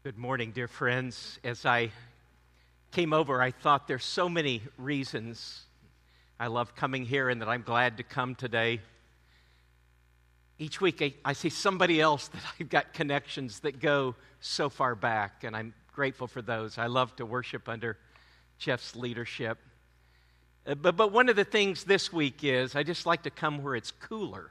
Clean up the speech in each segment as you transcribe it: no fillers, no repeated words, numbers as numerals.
Good morning, dear friends. As I came over, I thought there's so many reasons I love coming here and that I'm glad to come today. Each week I see somebody else that I've got connections that go so far back, and I'm grateful for those. I love to worship under Jeff's leadership. But one of the things this week is I just like to come where it's cooler.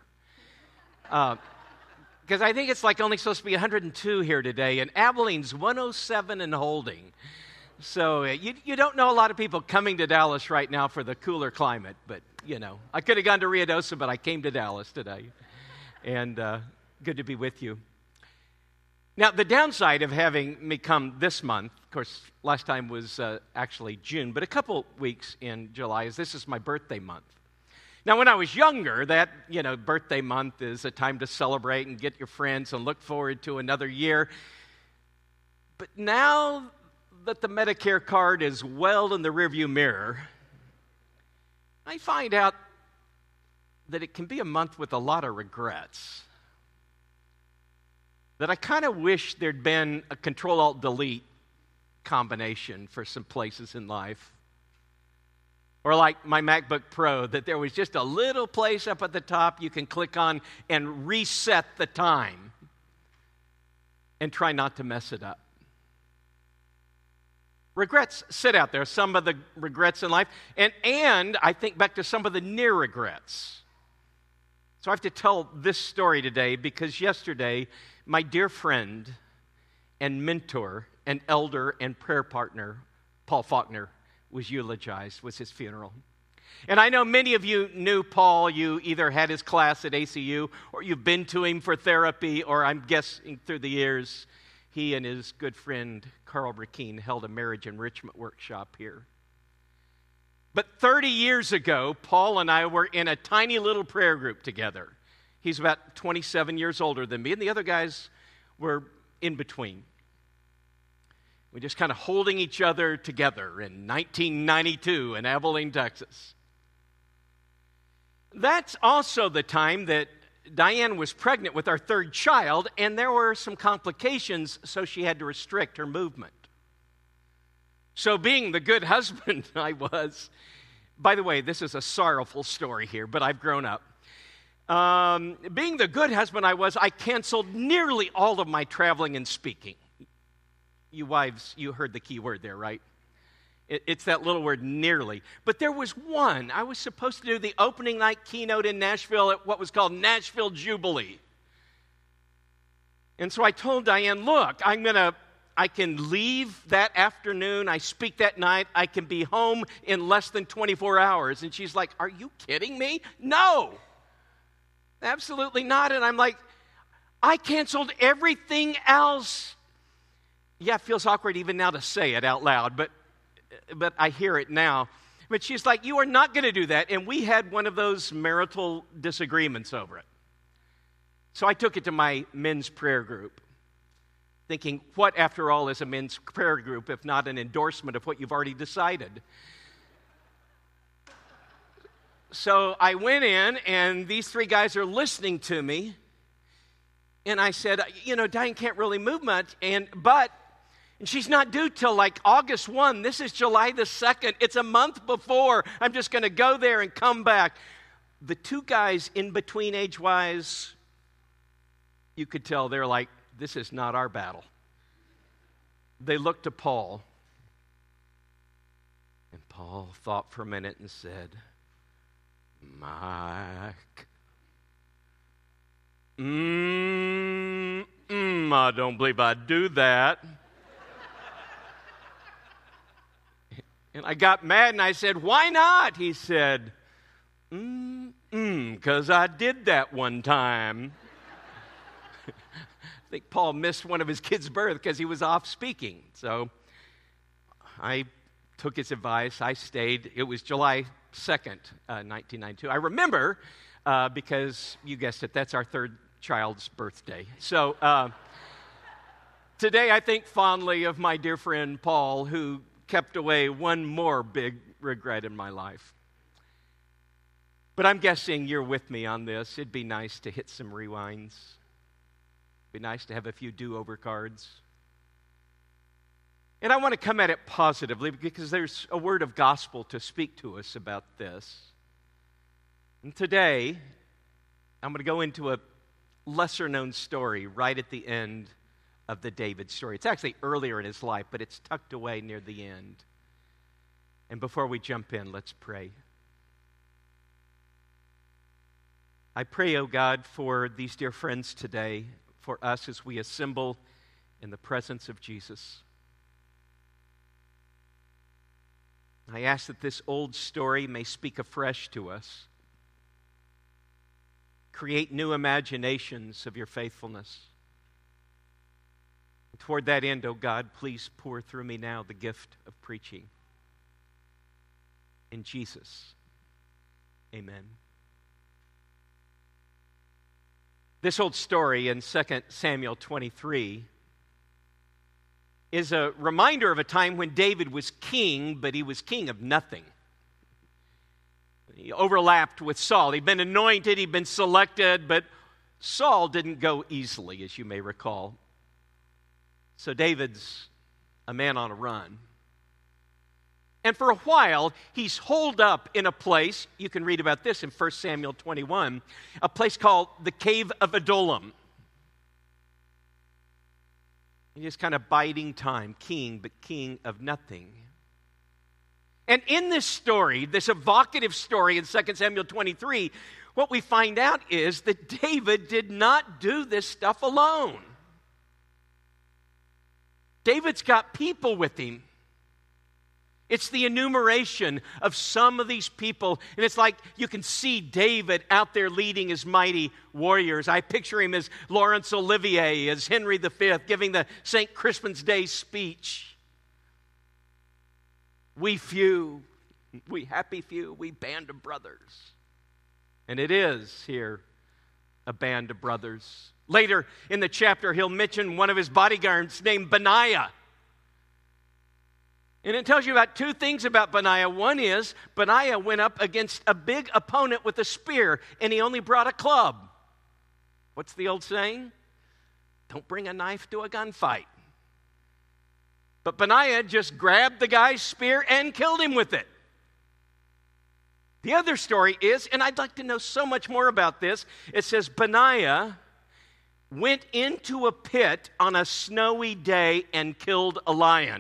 Because I think it's like only supposed to be 102 here today, and Abilene's 107 and holding. So you don't know a lot of people coming to Dallas right now for the cooler climate, but, I could have gone to Ruidoso, but I came to Dallas today. And good to be with you. Now, the downside of having me come this month, of course, last time was actually June, but a couple weeks in July, is this is my birthday month. Now, when I was younger, that, birthday month is a time to celebrate and get your friends and look forward to another year. But now that the Medicare card is well in the rearview mirror, I find out that it can be a month with a lot of regrets. That I kind of wish there'd been a Control-Alt-Delete combination for some places in life. Or like my MacBook Pro, that there was just a little place up at the top you can click on and reset the time and try not to mess it up. Regrets sit out there, some of the regrets in life, and I think back to some of the near regrets. So I have to tell this story today because yesterday, my dear friend and mentor and elder and prayer partner, Paul Faulkner, was eulogized, was his funeral. And I know many of you knew Paul. You either had his class at ACU, or you've been to him for therapy, or I'm guessing through the years, he and his good friend, Carl Rakeen, held a marriage enrichment workshop here. But 30 years ago, Paul and I were in a tiny little prayer group together. He's about 27 years older than me, and the other guys were in between. We're just kind of holding each other together in 1992 in Abilene, Texas. That's also the time that Diane was pregnant with our third child, and there were some complications, so she had to restrict her movement. So being the good husband I was, by the way, this is a sorrowful story here, but I've grown up. Being the good husband I was, I canceled nearly all of my traveling and speaking. You wives, you heard the key word there, right? It's that little word, nearly. But there was one. I was supposed to do the opening night keynote in Nashville at what was called Nashville Jubilee. And so I told Diane, look, I can leave that afternoon. I speak that night. I can be home in less than 24 hours. And she's like, are you kidding me? No, absolutely not. And I'm like, I canceled everything else. Yeah, it feels awkward even now to say it out loud, but I hear it now. But she's like, you are not going to do that. And we had one of those marital disagreements over it. So I took it to my men's prayer group, thinking, what, after all, is a men's prayer group if not an endorsement of what you've already decided? So I went in, and these three guys are listening to me. And I said, Diane can't really move much, and she's not due till like August 1. This is July the 2nd. It's a month before. I'm just going to go there and come back. The two guys in between age-wise, you could tell they're like, this is not our battle. They looked to Paul. And Paul thought for a minute and said, Mike, I don't believe I'd do that. And I got mad and I said, why not? He said, because I did that one time. I think Paul missed one of his kids' birth because he was off speaking. So I took his advice. I stayed. It was July 2nd, 1992. I remember because, you guessed it, that's our third child's birthday. So today I think fondly of my dear friend Paul, who kept away one more big regret in my life. But I'm guessing you're with me on this. It'd be nice to hit some rewinds. It'd be nice to have a few do-over cards. And I want to come at it positively because there's a word of gospel to speak to us about this. And today, I'm going to go into a lesser-known story right at the end of the David story. It's actually earlier in his life, but it's tucked away near the end. And before we jump in, let's pray. I pray, oh God, for these dear friends today, for us as we assemble in the presence of Jesus. I ask that this old story may speak afresh to us. Create new imaginations of your faithfulness. And toward that end, oh God, please pour through me now the gift of preaching. In Jesus, amen. This old story in 2 Samuel 23 is a reminder of a time when David was king, but he was king of nothing. He overlapped with Saul. He'd been anointed, he'd been selected, but Saul didn't go easily, as you may recall. So David's a man on a run. And for a while, he's holed up in a place, you can read about this in 1 Samuel 21, a place called the Cave of Adullam. He's kind of biding time, king, but king of nothing. And in this story, this evocative story in 2 Samuel 23, what we find out is that David did not do this stuff alone. David's got people with him. It's the enumeration of some of these people, and it's like you can see David out there leading his mighty warriors. I picture him as Laurence Olivier, as Henry V, giving the St. Crispin's Day speech. We few, we happy few, we band of brothers. And it is here a band of brothers. Later in the chapter, he'll mention one of his bodyguards named Benaiah. And it tells you about two things about Benaiah. One is, Benaiah went up against a big opponent with a spear, and he only brought a club. What's the old saying? Don't bring a knife to a gunfight. But Benaiah just grabbed the guy's spear and killed him with it. The other story is, and I'd like to know so much more about this, it says Benaiah went into a pit on a snowy day and killed a lion.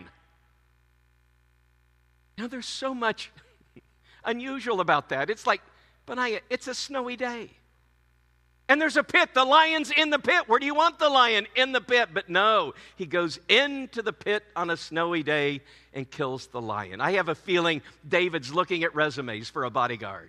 Now, there's so much unusual about that. It's like, Benaiah, it's a snowy day. And there's a pit. The lion's in the pit. Where do you want the lion? In the pit. But no, he goes into the pit on a snowy day and kills the lion. I have a feeling David's looking at resumes for a bodyguard.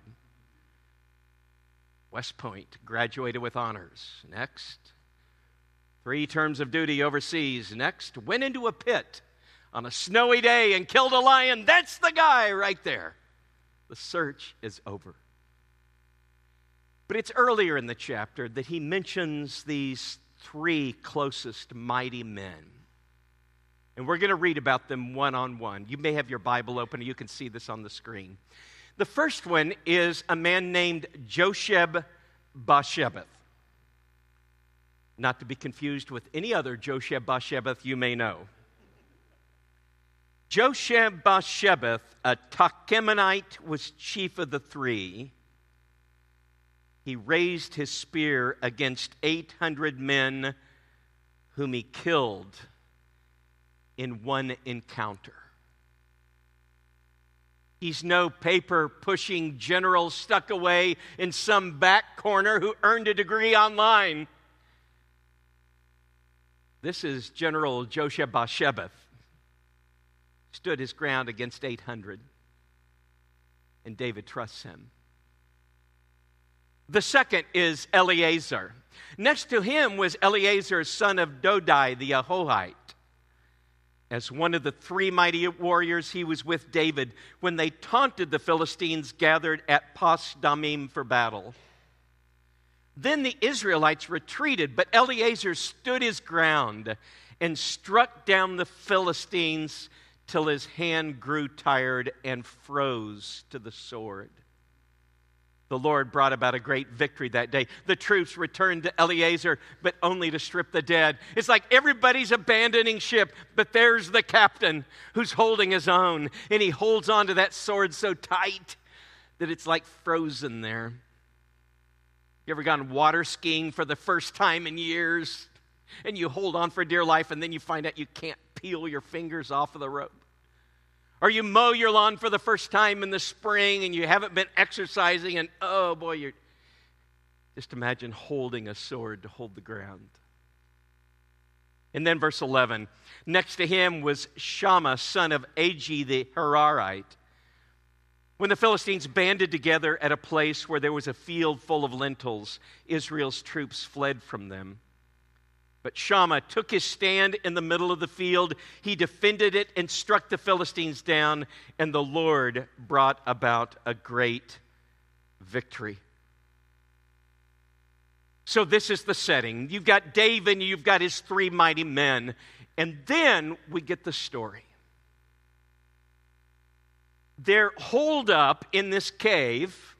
West Point, graduated with honors. Next. 3 terms of duty overseas. Next. Went into a pit on a snowy day and killed a lion. That's the guy right there. The search is over. But it's earlier in the chapter that he mentions these 3 closest mighty men. And we're going to read about them one on one. You may have your Bible open, and you can see this on the screen. The first one is a man named Josheb-Basshebeth. Not to be confused with any other Josheb-Basshebeth you may know. Josheb-Basshebeth, a Tahkemonite, was chief of the 3. He raised his spear against 800 men whom he killed in one encounter. He's no paper-pushing general stuck away in some back corner who earned a degree online. This is General Josheb-Basshebeth. Stood his ground against 800, and David trusts him. The second is Eleazar. Next to him was Eleazar, son of Dodai, the Ahohite. As one of the 3 mighty warriors, he was with David when they taunted the Philistines gathered at Pas Damim for battle. Then the Israelites retreated, but Eleazar stood his ground and struck down the Philistines till his hand grew tired and froze to the sword. The Lord brought about a great victory that day. The troops returned to Eleazar, but only to strip the dead. It's like everybody's abandoning ship, but there's the captain who's holding his own, and he holds on to that sword so tight that it's like frozen there. You ever gone water skiing for the first time in years, and you hold on for dear life, and then you find out you can't peel your fingers off of the rope? Or you mow your lawn for the first time in the spring and you haven't been exercising, and oh boy, you're just imagine holding a sword to hold the ground. And then verse 11, next to him was Shammah, son of Agi the Hararite. When the Philistines banded together at a place where there was a field full of lentils, Israel's troops fled from them. But Shammah took his stand in the middle of the field. He defended it and struck the Philistines down, and the Lord brought about a great victory. So this is the setting. You've got David and you've got his 3 mighty men. And then we get the story. They're holed up in this cave.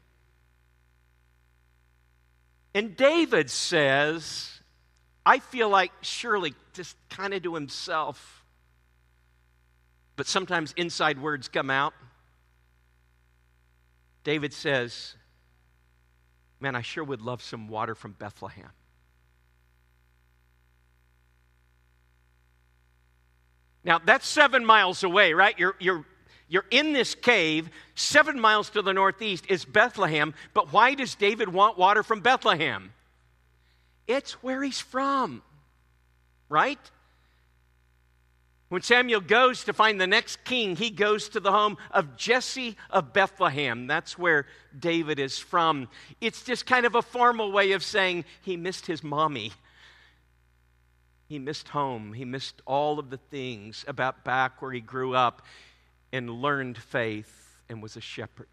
And David says, I feel like surely just kind of to himself, but sometimes inside words come out. David says, man, I sure would love some water from Bethlehem. Now, that's 7 miles away, right? You're in this cave. 7 miles to the northeast is Bethlehem. But why does David want water from Bethlehem? It's where he's from, right? When Samuel goes to find the next king, he goes to the home of Jesse of Bethlehem. That's where David is from. It's just kind of a formal way of saying he missed his mommy. He missed home. He missed all of the things about back where he grew up and learned faith and was a shepherd.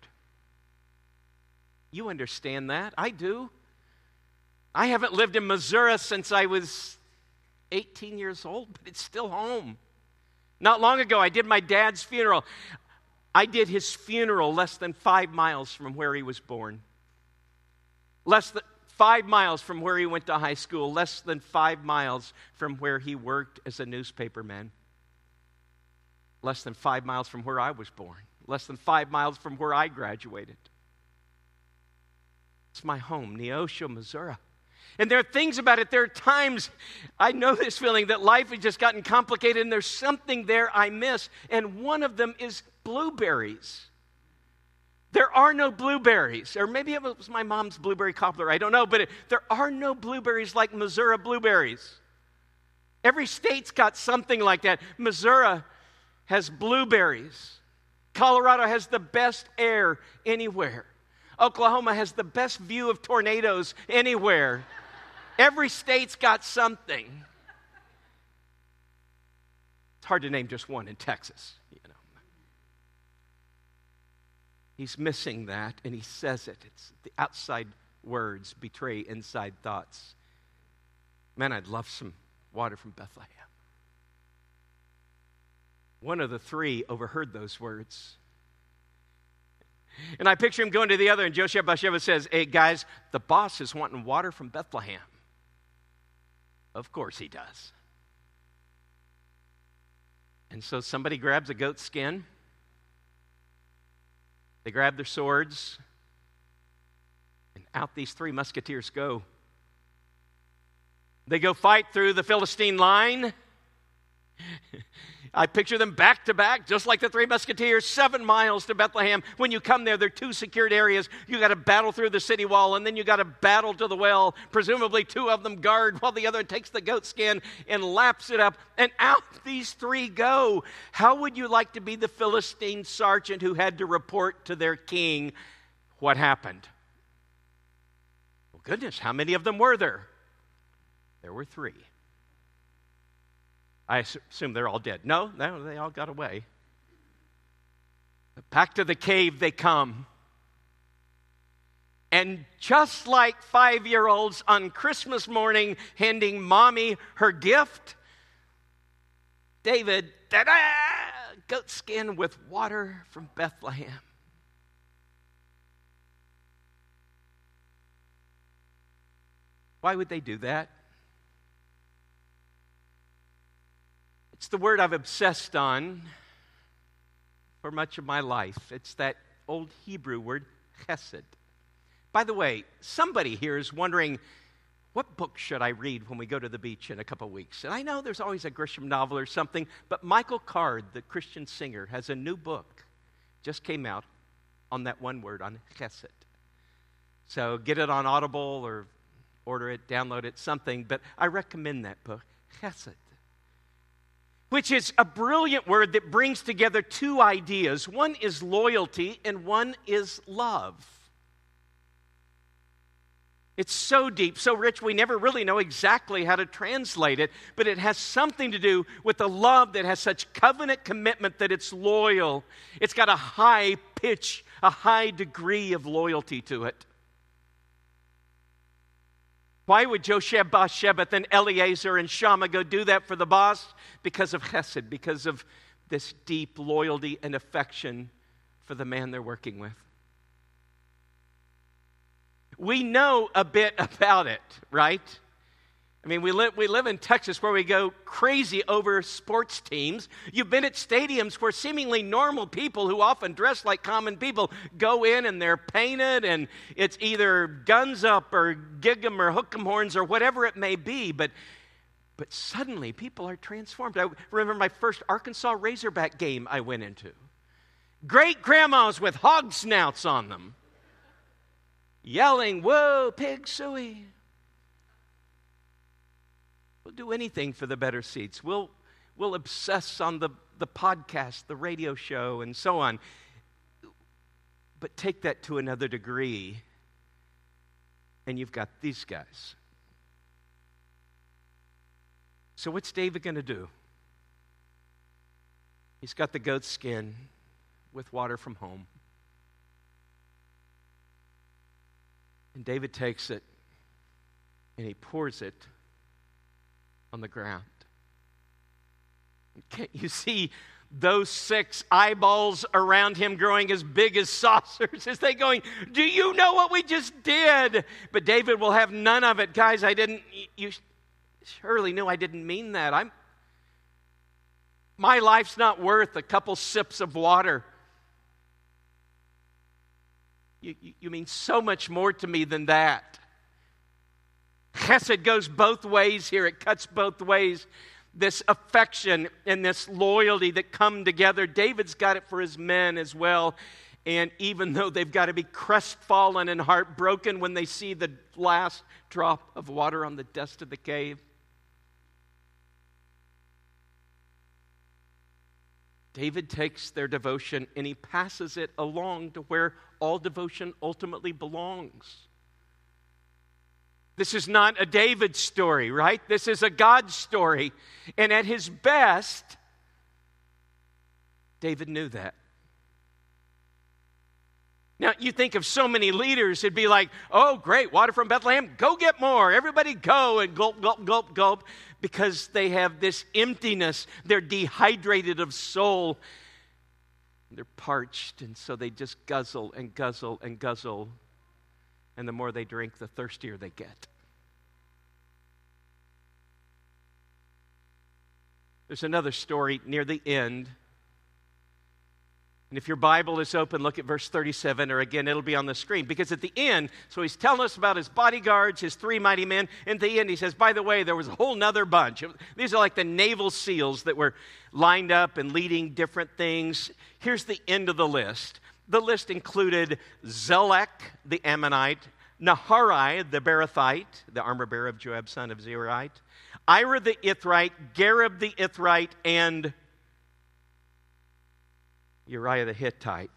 You understand that? I do. I haven't lived in Missouri since I was 18 years old, but it's still home. Not long ago, I did my dad's funeral. I did his funeral less than 5 miles from where he was born. Less than 5 miles from where he went to high school. Less than 5 miles from where he worked as a newspaperman. Less than 5 miles from where I was born. Less than 5 miles from where I graduated. It's my home, Neosho, Missouri. And there are things about it, there are times I know this feeling that life has just gotten complicated and there's something there I miss. And one of them is blueberries. There are no blueberries. Or maybe it was my mom's blueberry cobbler, I don't know. But there are no blueberries like Missouri blueberries. Every state's got something like that. Missouri has blueberries. Colorado has the best air anywhere. Oklahoma has the best view of tornadoes anywhere. Every state's got something. It's hard to name just one in Texas, you know. He's missing that, and he says it. It's the outside words betray inside thoughts. Man, I'd love some water from Bethlehem. One of the 3 overheard those words. And I picture him going to the other, and Josheb Basheva says, hey, guys, the boss is wanting water from Bethlehem. Of course he does. And so somebody grabs a goat skin. They grab their swords. And out these 3 musketeers go. They go fight through the Philistine line. I picture them back to back, just like the 3 musketeers, 7 miles to Bethlehem. When you come there are 2 secured areas. You got to battle through the city wall, and then you got to battle to the well. Presumably 2 of them guard, while the other takes the goat skin and laps it up. And out these 3 go. How would you like to be the Philistine sergeant who had to report to their king what happened? Well, goodness, how many of them were there? There were 3. I assume they're all dead. No, they all got away. Back to the cave they come. And just like 5-year-olds on Christmas morning handing mommy her gift, David, ta-da, goat skin with water from Bethlehem. Why would they do that? It's the word I've obsessed on for much of my life. It's that old Hebrew word, chesed. By the way, somebody here is wondering, what book should I read when we go to the beach in a couple weeks? And I know there's always a Grisham novel or something, but Michael Card, the Christian singer, has a new book, just came out, on that one word, on chesed. So get it on Audible or order it, download it, something, but I recommend that book, chesed, which is a brilliant word that brings together two ideas. One is loyalty and one is love. It's so deep, so rich, we never really know exactly how to translate it, but it has something to do with a love that has such covenant commitment that it's loyal. It's got a high pitch, a high degree of loyalty to it. Why would Josheb-Basshebeth and Eleazar and Shammah go do that for the boss? Because of chesed, because of this deep loyalty and affection for the man they're working with. We know a bit about it, right? I mean, we live in Texas where we go crazy over sports teams. You've been at stadiums where seemingly normal people who often dress like common people go in and they're painted and it's either guns up or gig 'em or hook 'em horns or whatever it may be. But suddenly people are transformed. I remember my first Arkansas Razorback game I went into. Great grandmas with hog snouts on them, yelling, "Whoa, pig suey." We'll do anything for the better seats. We'll obsess on the podcast, the radio show, and so on. But take that to another degree, and you've got these guys. So what's David going to do? He's got the goat skin with water from home. And David takes it and he pours it on the ground. Can't you see those 6 eyeballs around him growing as big as saucers as they going, "Do you know what we just did?" But David will have none of it. Guys, you surely knew I didn't mean that. My life's not worth a couple sips of water. You mean so much more to me than that. Chesed goes both ways here. It cuts both ways. This affection and this loyalty that come together. David's got it for his men as well. And even though they've got to be crestfallen and heartbroken when they see the last drop of water on the dust of the cave. David takes their devotion and he passes it along to where all devotion ultimately belongs. This is not a David story, right? This is a God story. And at his best, David knew that. Now, you think of so many leaders, it'd be like, "Oh, great, water from Bethlehem, go get more. Everybody go," and gulp, gulp, gulp, gulp, because they have this emptiness. They're dehydrated of soul. They're parched, and so they just guzzle and guzzle and guzzle. And the more they drink, the thirstier they get. There's another story near the end. And if your Bible is open, look at verse 37, or again, it'll be on the screen. Because at the end, so he's telling us about his bodyguards, his 3 mighty men. And at the end, he says, by the way, there was a whole nother bunch. These are like the naval SEALs that were lined up and leading different things. Here's the end of the list. The list included Zelek, the Ammonite, Naharai, the Beerothite, the armor bearer of Joab, son of Zeruiah, Ira the Ithrite, Gareb the Ithrite, and Uriah the Hittite.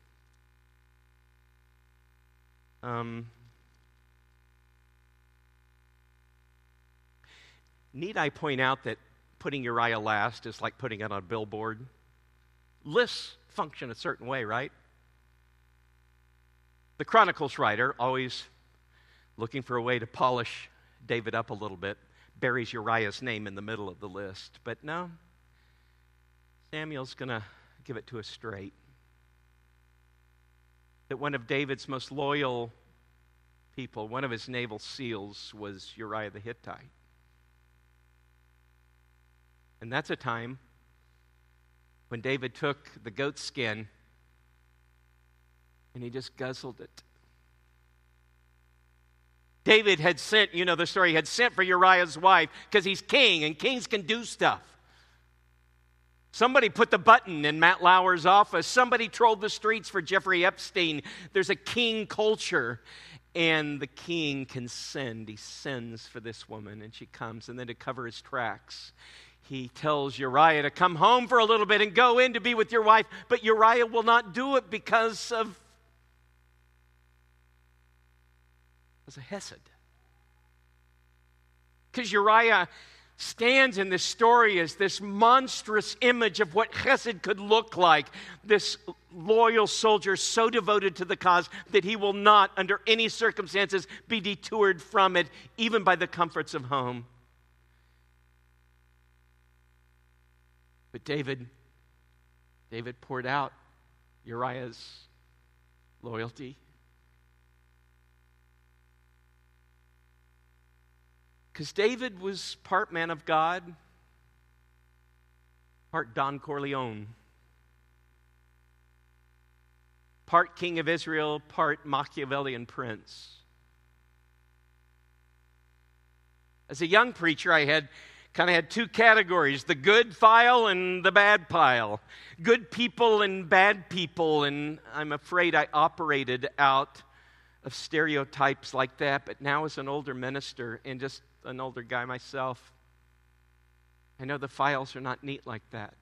Need I point out that putting Uriah last is like putting it on a billboard? Lists function a certain way, right? The Chronicles writer, always looking for a way to polish David up a little bit, buries Uriah's name in the middle of the list. But no, Samuel's going to give it to us straight. That one of David's most loyal people. One of his naval seals was Uriah the Hittite. And that's a time when David took the goat skin and he just guzzled it. David had sent, you know the story, had sent for Uriah's wife because he's king and kings can do stuff. Somebody put the button in Matt Lauer's office. Somebody trolled the streets for Jeffrey Epstein. There's a king culture. And the king can send. He sends for this woman, and she comes. And then to cover his tracks, he tells Uriah to come home for a little bit and go in to be with your wife. But Uriah will not do it because of a hesed. Because Uriah stands in this story as this monstrous image of what chesed could look like. This loyal soldier so devoted to the cause that he will not, under any circumstances, be detoured from it, even by the comforts of home. But David poured out Uriah's loyalty. Because David was part man of God, part Don Corleone, part king of Israel, part Machiavellian prince. As a young preacher, I had two categories, the good file and the bad pile. Good people and bad people, and I'm afraid I operated out of stereotypes like that. But now as an older minister and just an older guy myself, I know the files are not neat like that.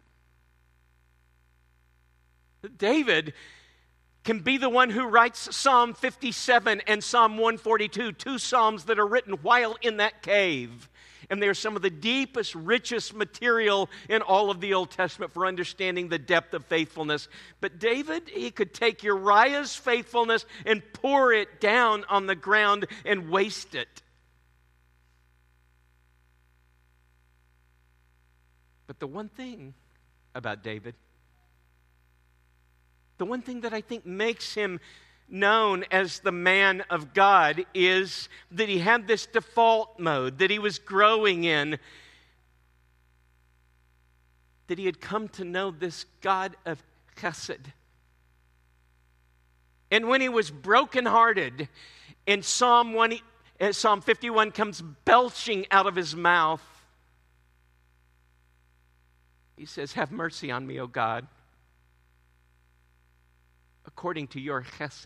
David can be the one who writes Psalm 57 and Psalm 142, two psalms that are written while in that cave. And they're some of the deepest, richest material in all of the Old Testament for understanding the depth of faithfulness. But David, he could take Uriah's faithfulness and pour it down on the ground and waste it. But the one thing about David, the one thing that I think makes him known as the man of God is that he had this default mode that he was growing in, that he had come to know this God of chesed. And when he was brokenhearted, and Psalm 51 comes belching out of his mouth, he says, "Have mercy on me, O God, according to your chesed."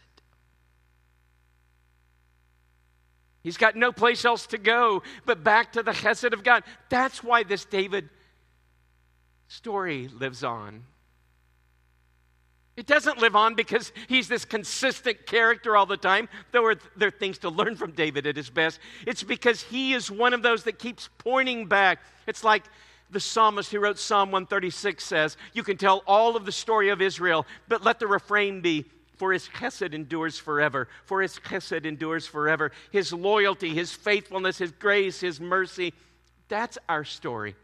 He's got no place else to go but back to the chesed of God. That's why this David story lives on. It doesn't live on because he's this consistent character all the time. There are things to learn from David at his best. It's because he is one of those that keeps pointing back. It's like the psalmist who wrote Psalm 136 says, you can tell all of the story of Israel, but let the refrain be, for his chesed endures forever. For his chesed endures forever. His loyalty, his faithfulness, his grace, his mercy. That's our story.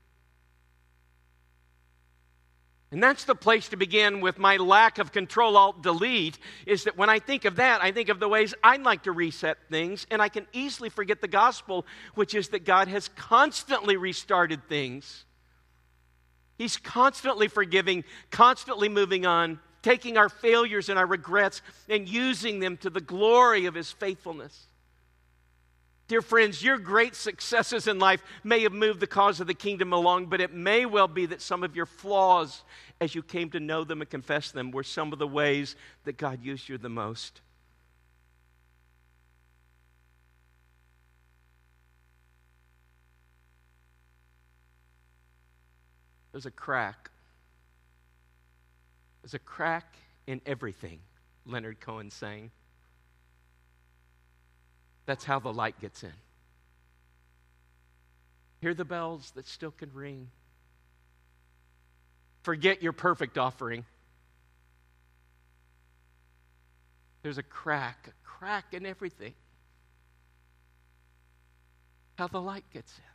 And that's the place to begin with my lack of Control-Alt-Delete, is that when I think of that, I think of the ways I'd like to reset things, and I can easily forget the gospel, which is that God has constantly restarted things. He's constantly forgiving, constantly moving on, taking our failures and our regrets and using them to the glory of his faithfulness. Dear friends, your great successes in life may have moved the cause of the kingdom along, but it may well be that some of your flaws, as you came to know them and confess them, were some of the ways that God used you the most. There's a crack. There's a crack in everything, Leonard Cohen sang. That's how the light gets in. Hear the bells that still can ring. Forget your perfect offering. There's a crack in everything. How the light gets in.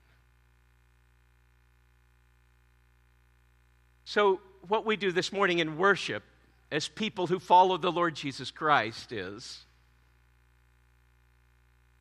So, what we do this morning in worship as people who follow the Lord Jesus Christ is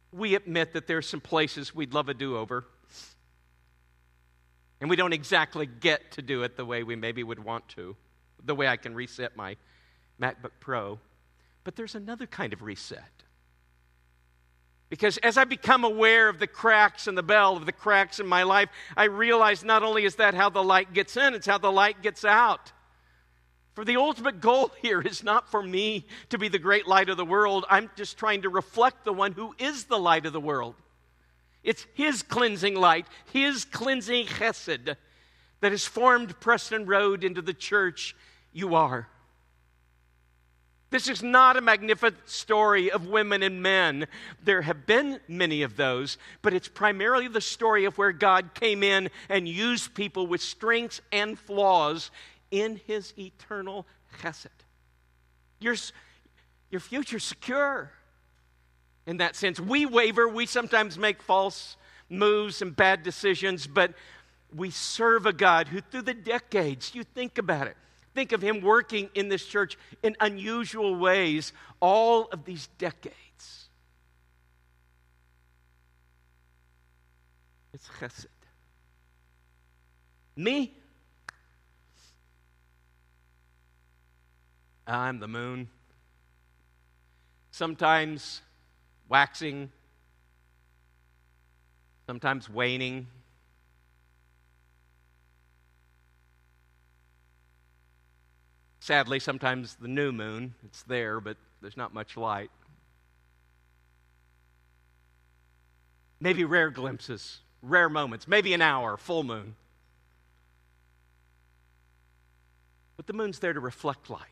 we admit that there's some places we'd love a do-over. And we don't exactly get to do it the way we maybe would want to, the way I can reset my MacBook Pro. But there's another kind of reset. Because as I become aware of the cracks in the bell, of the cracks in my life, I realize not only is that how the light gets in, it's how the light gets out. For the ultimate goal here is not for me to be the great light of the world. I'm just trying to reflect the one who is the light of the world. It's His cleansing light, His cleansing chesed that has formed Preston Road into the church you are. This is not a magnificent story of women and men. There have been many of those, but it's primarily the story of where God came in and used people with strengths and flaws in His eternal chesed. Your future's secure in that sense. We waver, we sometimes make false moves and bad decisions, but we serve a God who through the decades, you think about it, think of Him working in this church in unusual ways all of these decades. It's chesed. Me? I'm the moon. Sometimes waxing, sometimes waning. Sadly, sometimes the new moon, it's there, but there's not much light. Maybe rare glimpses, rare moments, maybe an hour, full moon. But the moon's there to reflect light.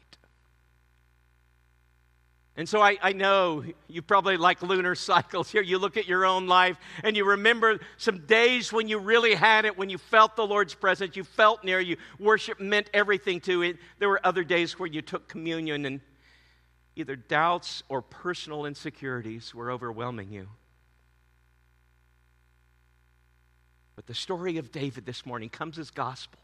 And so I know you probably like lunar cycles here. You look at your own life and you remember some days when you really had it, when you felt the Lord's presence, you felt near you. Worship meant everything to it. There were other days where you took communion and either doubts or personal insecurities were overwhelming you. But the story of David this morning comes as gospel.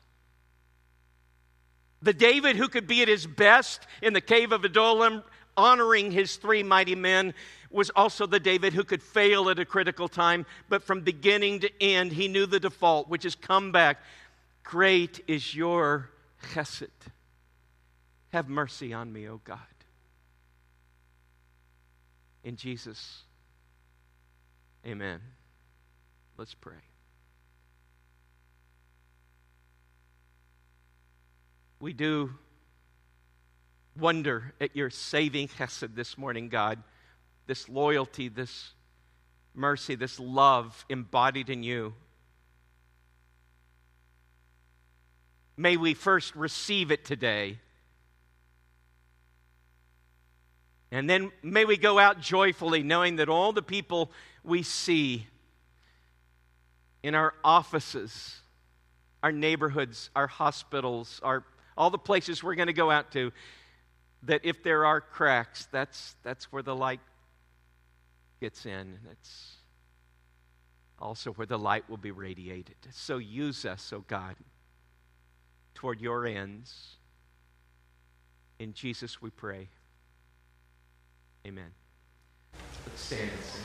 The David who could be at his best in the cave of Adullam, honoring his three mighty men, was also the David who could fail at a critical time, but from beginning to end, he knew the default, which is come back. Great is your chesed. Have mercy on me, O God. In Jesus, amen. Let's pray. We do wonder at your saving chesed this morning, God. This loyalty, this mercy, this love embodied in you. May we first receive it today. And then may we go out joyfully knowing that all the people we see in our offices, our neighborhoods, our hospitals, all the places we're going to go out to, that if there are cracks, that's where the light gets in. And it's also where the light will be radiated. So use us, oh God, toward your ends. In Jesus we pray. Amen. Let's stand.